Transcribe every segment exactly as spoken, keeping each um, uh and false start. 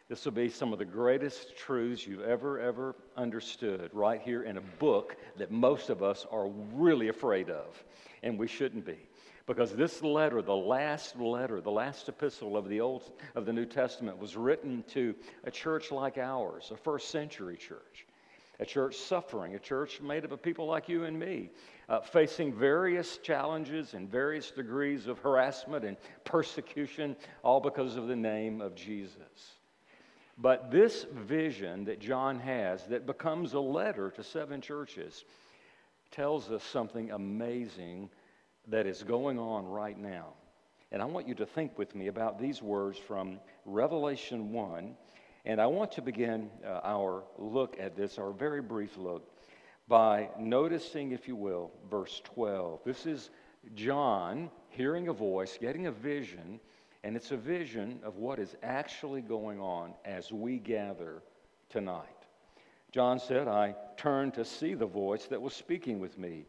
This will be some of the greatest truths you've ever, ever understood right here in a book that most of us are really afraid of, and we shouldn't be. Because this letter, the last letter, the last epistle of the Old of the New Testament was written to a church like ours, a first century church, a church suffering, a church made up of people like you and me, uh, facing various challenges and various degrees of harassment and persecution, all because of the name of Jesus. But this vision that John has that becomes a letter to seven churches tells us something amazing that is going on right now. And I want you to think with me about these words from Revelation one. And I want to begin uh, our look at this, our very brief look, by noticing, if you will, verse twelve. This is John hearing a voice, getting a vision, and it's a vision of what is actually going on as we gather tonight. John said, I turned to see the voice that was speaking with me.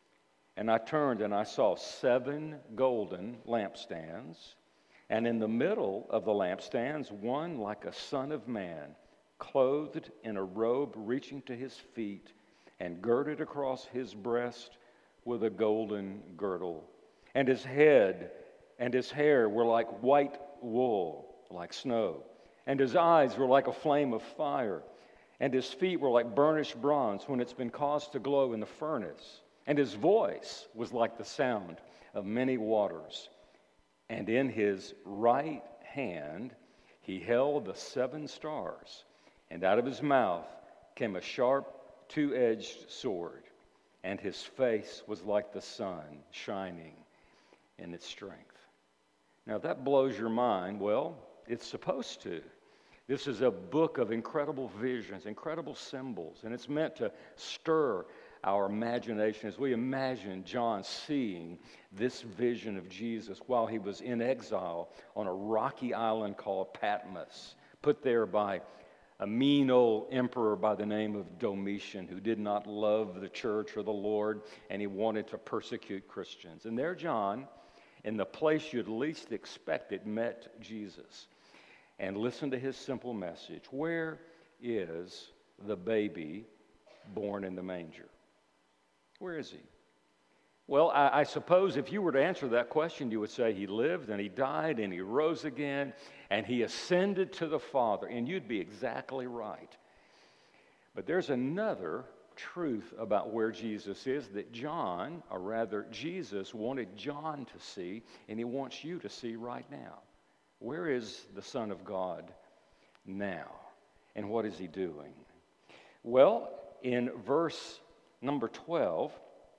And I turned and I saw seven golden lampstands, and in the middle of the lampstands, one like a son of man, clothed in a robe reaching to his feet, and girded across his breast with a golden girdle. And his head and his hair were like white wool, like snow. And his eyes were like a flame of fire. And his feet were like burnished bronze when it's been caused to glow in the furnace. And his voice was like the sound of many waters. And in his right hand he held the seven stars. And out of his mouth came a sharp, two-edged sword. And his face was like the sun, shining in its strength. Now, if that blows your mind, well, it's supposed to. This is a book of incredible visions, incredible symbols, and it's meant to stir our imagination as we imagine John seeing this vision of Jesus while he was in exile on a rocky island called Patmos, put there by a mean old emperor by the name of Domitian, who did not love the church or the Lord, and he wanted to persecute Christians. And there John, in the place you'd least expect it, met Jesus. And listen to his simple message. Where is the baby born in the manger? Where is he? Well, I, I suppose if you were to answer that question, you would say he lived and he died and he rose again and he ascended to the Father. And you'd be exactly right. But there's another truth about where Jesus is that John, or rather Jesus, wanted John to see, and he wants you to see right now. Where is the Son of God now? And what is he doing? Well, in verse number twelve,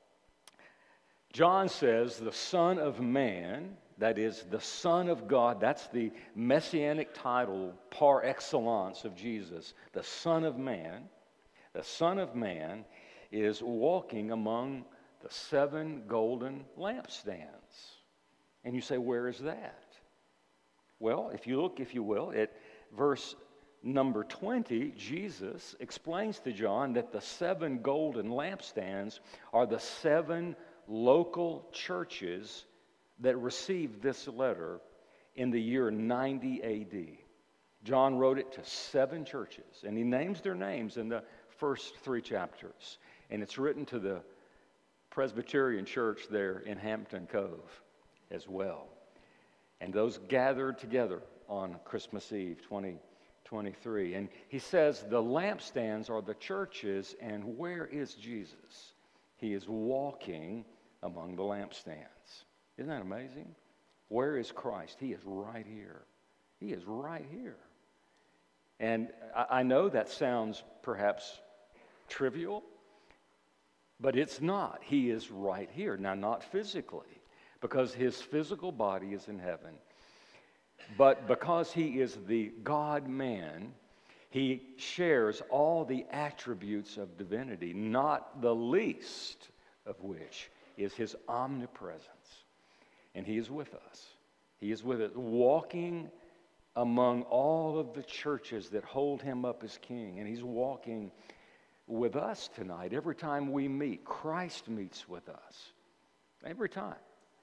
John says the Son of Man, that is the Son of God, that's the messianic title par excellence of Jesus, the Son of Man, the Son of Man is walking among the seven golden lampstands. And you say, where is that? Well, if you look, if you will, at verse number twenty, Jesus explains to John that the seven golden lampstands are the seven local churches that received this letter in the year ninety A D. John wrote it to seven churches, and he names their names in the first three chapters. And it's written to the Presbyterian church there in Hampton Cove as well. And those gathered together on Christmas Eve, twenty twenty-three. And he says the lampstands are the churches, and where is Jesus? He is walking among the lampstands. Isn't that amazing? Where is Christ? He is right here. He is right here. And I, I know that sounds perhaps trivial, but it's not. He is right here. Now, not physically, because his physical body is in heaven. But because he is the God-man, he shares all the attributes of divinity, not the least of which is his omnipresence. And he is with us. He is with us, walking among all of the churches that hold him up as king. And he's walking with us tonight. Every time we meet, Christ meets with us. Every time.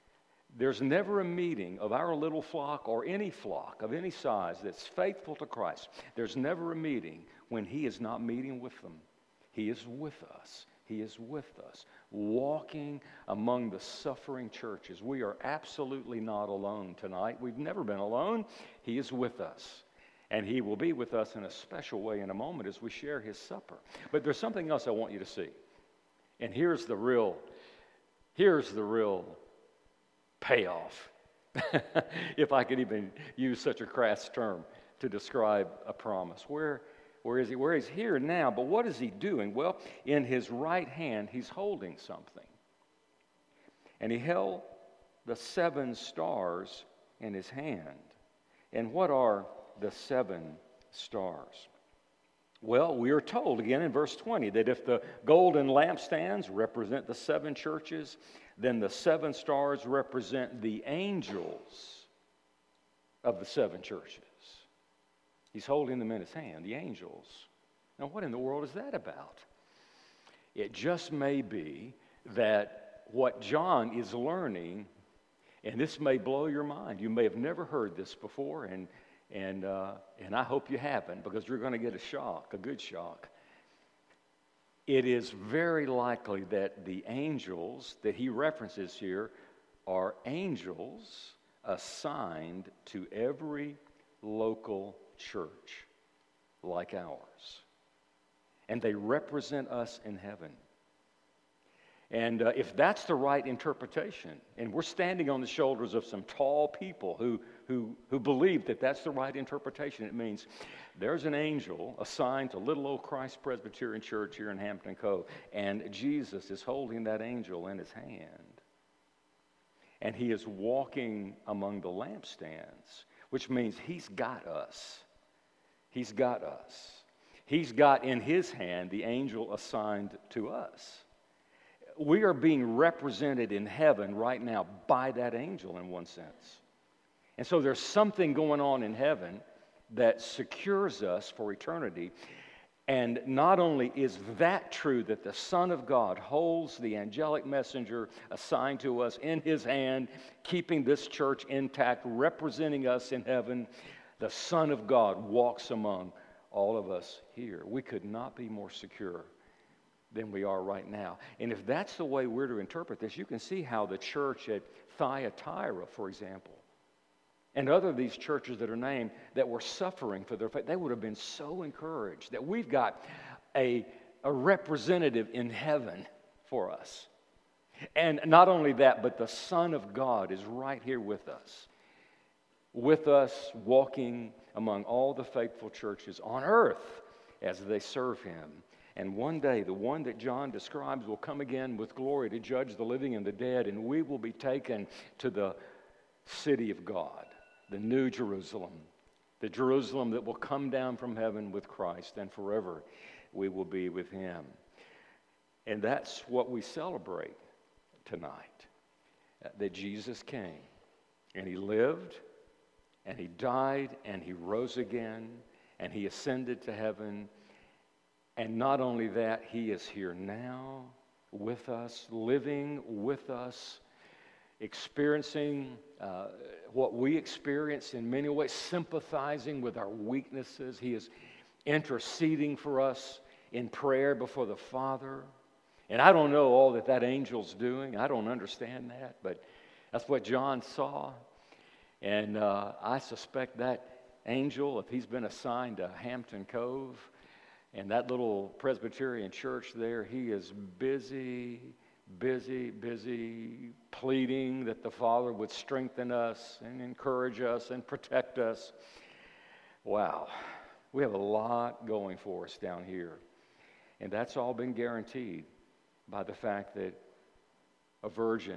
There's never a meeting of our little flock or any flock of any size that's faithful to Christ. There's never a meeting when He is not meeting with them. He is with us. He is with us, walking among the suffering churches. We are absolutely not alone tonight. We've never been alone. He is with us. And He will be with us in a special way in a moment as we share His supper. But there's something else I want you to see. And here's the real, here's the real payoff, if I could even use such a crass term to describe a promise. Where Where is he? Where he's here now, but what is he doing? Well, in his right hand, he's holding something. And he held the seven stars in his hand. And what are the seven stars? Well, we are told again in verse twenty that if the golden lampstands represent the seven churches, then the seven stars represent the angels of the seven churches. He's holding them in his hand, the angels. Now, what in the world is that about? It just may be that what John is learning, and this may blow your mind. You may have never heard this before, and and uh, and I hope you haven't, because you're going to get a shock, a good shock. It is very likely that the angels that he references here are angels assigned to every local church like ours. And they represent us in heaven. And uh, if that's the right interpretation, and we're standing on the shoulders of some tall people who, who, who believe that that's the right interpretation, it means there's an angel assigned to little old Christ Presbyterian Church here in Hampton Cove, and Jesus is holding that angel in his hand. And he is walking among the lampstands, which means he's got us. He's got us. He's got in his hand the angel assigned to us. We are being represented in heaven right now by that angel in one sense. And so there's something going on in heaven that secures us for eternity. And not only is that true, that the Son of God holds the angelic messenger assigned to us in his hand, keeping this church intact, representing us in heaven, the Son of God walks among all of us here. We could not be more secure than we are right now. And if that's the way we're to interpret this, you can see how the church at Thyatira, for example, and other of these churches that are named that were suffering for their faith, they would have been so encouraged that we've got a, a representative in heaven for us. And not only that, but the Son of God is right here with us. With us, walking among all the faithful churches on earth as they serve him. And one day, the one that John describes will come again with glory to judge the living and the dead, and we will be taken to the city of God, the New Jerusalem, the Jerusalem that will come down from heaven with Christ, and forever we will be with him. And that's what we celebrate tonight, that Jesus came, and he lived, and he died, and he rose again, and he ascended to heaven. And not only that, he is here now with us, living with us, experiencing uh, what we experience in many ways, sympathizing with our weaknesses. He is interceding for us in prayer before the Father. And I don't know all that that angel's doing. I don't understand that, but that's what John saw. And uh, I suspect that angel, if he's been assigned to Hampton Cove, and that little Presbyterian church there, he is busy, busy, busy pleading that the Father would strengthen us and encourage us and protect us. Wow, we have a lot going for us down here. And that's all been guaranteed by the fact that a virgin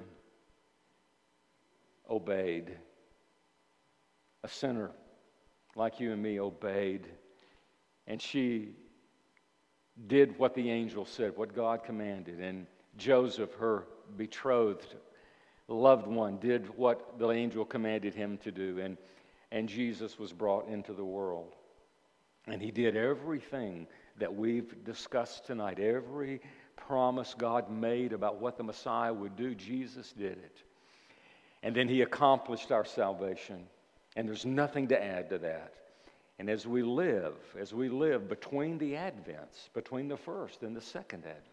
obeyed. A sinner like you and me obeyed. And she did what the angel said, what God commanded. And Joseph, her betrothed loved one, did what the angel commanded him to do. And, and Jesus was brought into the world. And he did everything that we've discussed tonight. Every promise God made about what the Messiah would do, Jesus did it. And then he accomplished our salvation. And there's nothing to add to that. And as we live, as we live between the Advents, between the first and the second Advent,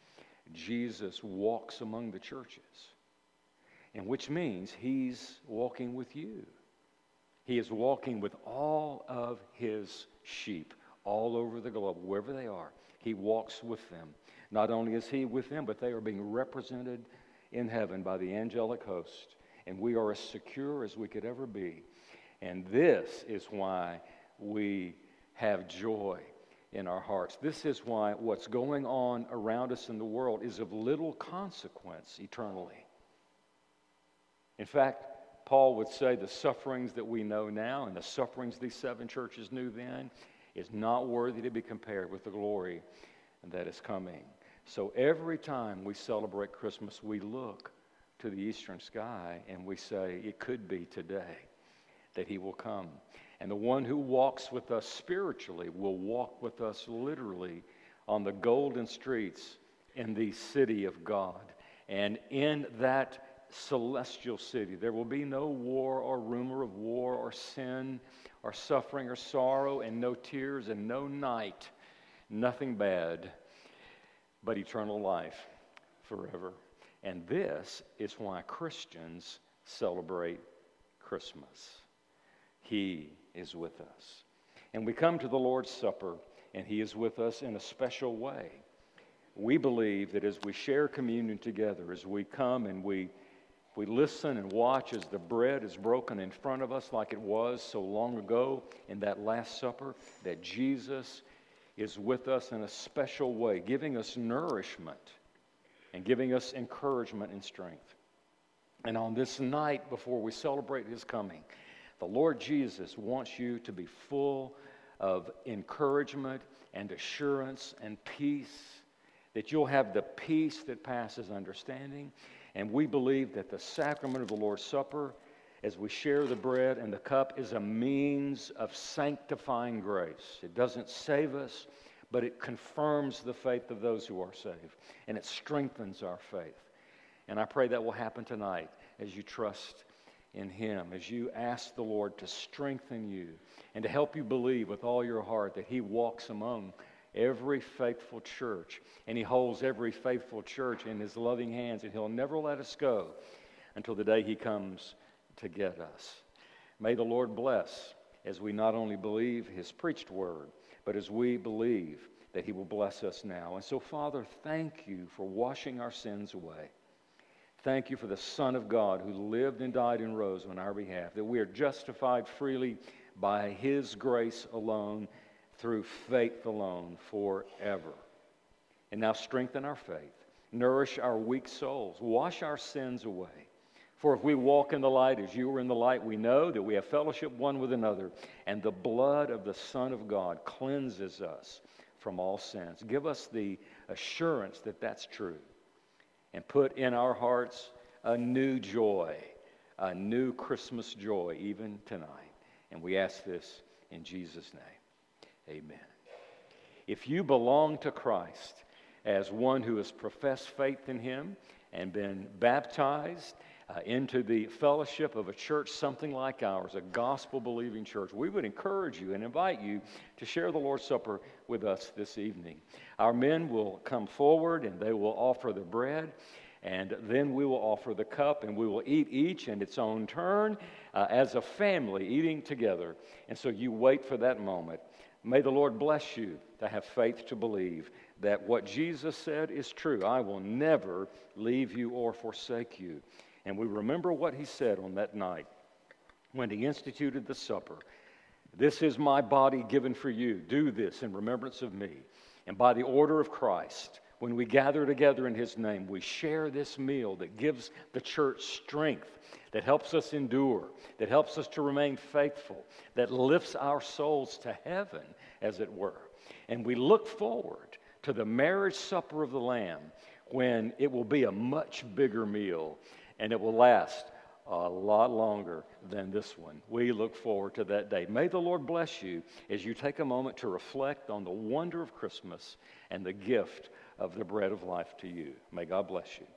Jesus walks among the churches. And which means he's walking with you. He is walking with all of his sheep all over the globe, wherever they are. He walks with them. Not only is he with them, but they are being represented in heaven by the angelic host. And we are as secure as we could ever be. And this is why we have joy in our hearts. This is why what's going on around us in the world is of little consequence eternally. In fact, Paul would say the sufferings that we know now and the sufferings these seven churches knew then is not worthy to be compared with the glory that is coming. So every time we celebrate Christmas, we look to the eastern sky and we say, it could be today that he will come. And the one who walks with us spiritually will walk with us literally on the golden streets in the city of God. And in that celestial city, there will be no war or rumor of war or sin or suffering or sorrow and no tears and no night, nothing bad, but eternal life forever. And this is why Christians celebrate Christmas. He is with us. And we come to the Lord's Supper, and he is with us in a special way. We believe that as we share communion together, as we come and we we listen and watch as the bread is broken in front of us like it was so long ago in that Last Supper, that Jesus is with us in a special way, giving us nourishment and giving us encouragement and strength. And on this night before we celebrate his coming, the Lord Jesus wants you to be full of encouragement and assurance and peace, that you'll have the peace that passes understanding. And we believe that the sacrament of the Lord's Supper, as we share the bread and the cup, is a means of sanctifying grace. It doesn't save us, but it confirms the faith of those who are saved, and it strengthens our faith. And I pray that will happen tonight as you trust in him, as you ask the Lord to strengthen you and to help you believe with all your heart that he walks among every faithful church, and he holds every faithful church in his loving hands, and he'll never let us go until the day he comes to get us. May the Lord bless as we not only believe his preached word, but as we believe that he will bless us now. And so, Father, thank you for washing our sins away. Thank you for the Son of God who lived and died and rose on our behalf, that we are justified freely by his grace alone, through faith alone, forever. And now strengthen our faith, nourish our weak souls, wash our sins away. For if we walk in the light as you are in the light, we know that we have fellowship one with another, and the blood of the Son of God cleanses us from all sins. Give us the assurance that that's true, and put in our hearts a new joy, a new Christmas joy even tonight. And we ask this in Jesus' name. Amen. If you belong to Christ as one who has professed faith in him and been baptized uh, into the fellowship of a church something like ours, a gospel-believing church, we would encourage you and invite you to share the Lord's Supper with us this evening. Our men will come forward and they will offer the bread, and then we will offer the cup, and we will eat each in its own turn uh, as a family eating together. And so you wait for that moment. May the Lord bless you to have faith to believe that what Jesus said is true. I will never leave you or forsake you. And we remember what he said on that night when he instituted the supper. This is my body given for you. Do this in remembrance of me. And by the order of Christ, when we gather together in his name, we share this meal that gives the church strength, that helps us endure, that helps us to remain faithful, that lifts our souls to heaven, as it were. And we look forward to the marriage supper of the Lamb, when it will be a much bigger meal, and it will last a lot longer than this one. We look forward to that day. May the Lord bless you as you take a moment to reflect on the wonder of Christmas and the gift of the bread of life to you. May God bless you.